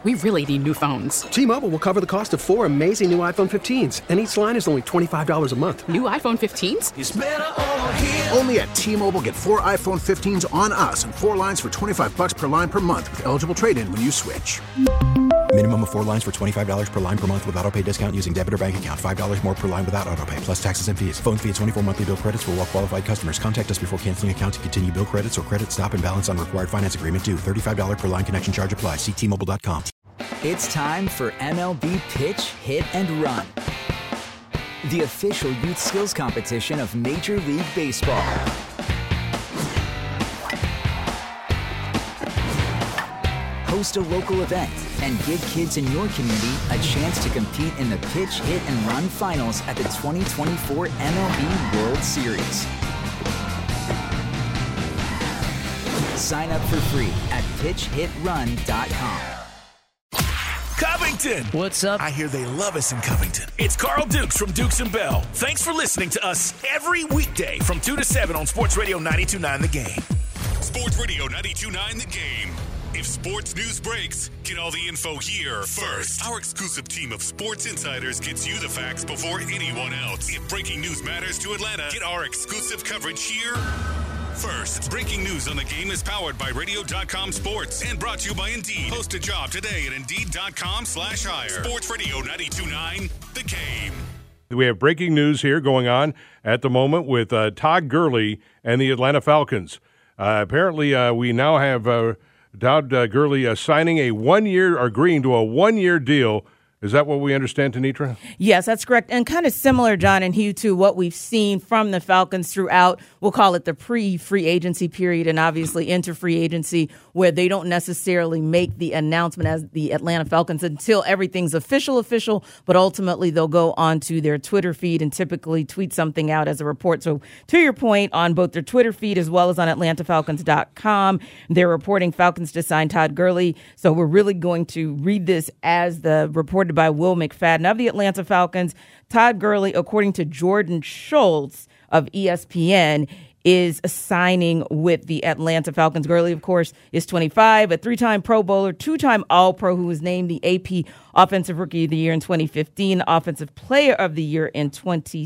We really need new phones. T-Mobile will cover the cost of 4 amazing new iPhone 15s, and each line is only $25 a month. New iPhone 15s? It's better over here. Only at T-Mobile, get 4 iPhone 15s on us and 4 lines for $25 per line per month with eligible trade-in when you switch. Minimum of 4 lines for $25 per line per month with autopay discount using debit or bank account. $5 more per line without autopay, plus taxes and fees. Phone fee at 24 monthly bill credits for well-qualified customers. Contact us before canceling account to continue bill credits or credit stop and balance on required finance agreement due. $35 per line connection charge applies. See T-Mobile.com. It's time for MLB Pitch, Hit, and Run, the official youth skills competition of Major League Baseball. Host a local event and give kids in your community a chance to compete in the Pitch, Hit, and Run finals at the 2024 MLB World Series. Sign up for free at pitchhitrun.com. Covington! What's up? I hear they love us in Covington. It's Carl Dukes from Dukes and Bell. Thanks for listening to us every weekday from 2 to 7 on Sports Radio 92.9 The Game. Sports Radio 92.9 The Game. If sports news breaks, get all the info here first. Our exclusive team of sports insiders gets you the facts before anyone else. If breaking news matters to Atlanta, get our exclusive coverage here first. Breaking news on the game is powered by Radio.com Sports and brought to you by Indeed. Post a job today at Indeed.com/hire. Sports Radio 92.9 The Game. We have breaking news here going on at the moment with Todd Gurley and the Atlanta Falcons. Apparently, we now have Todd Gurley signing a 1-year, or agreeing to a 1-year deal. Is that what we understand, Tanitra? Yes, that's correct. And kind of similar, John and Hugh, to what we've seen from the Falcons throughout, we'll call it the pre-free agency period and obviously into free agency, where they don't necessarily make the announcement as the Atlanta Falcons until everything's official, but ultimately they'll go onto their Twitter feed and typically tweet something out as a report. So to your point, on both their Twitter feed as well as on AtlantaFalcons.com, they're reporting Falcons to sign Todd Gurley. So we're really going to read this as the reported by Will McFadden of the Atlanta Falcons. Todd Gurley, according to Jordan Schultz of ESPN, is signing with the Atlanta Falcons. Gurley, of course, is 25, a 3-time Pro Bowler, 2-time All-Pro, who was named the AP Offensive Rookie of the Year in 2015, Offensive Player of the Year in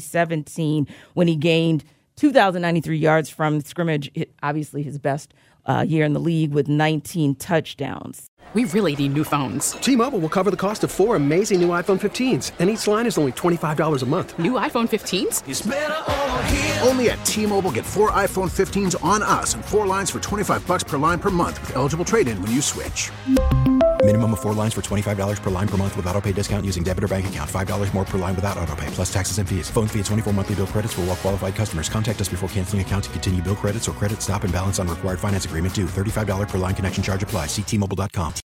2017, when he gained 2,093 yards from scrimmage, obviously his best year in the league with 19 touchdowns. We really need new phones. T-Mobile will cover the cost of 4 amazing new iPhone 15s, and each line is only $25 a month. New iPhone 15s? It's better over here. Only at T-Mobile, get 4 iPhone 15s on us and 4 lines for $25 per line per month with eligible trade-in when you switch. Minimum of 4 lines for $25 per line per month with autopay discount using debit or bank account. $5 more per line without autopay, plus taxes and fees. Phone fee at 24 monthly bill credits for well-qualified customers. Contact us before canceling account to continue bill credits or credit stop and balance on required finance agreement due. $35 per line connection charge applies. See T-Mobile.com.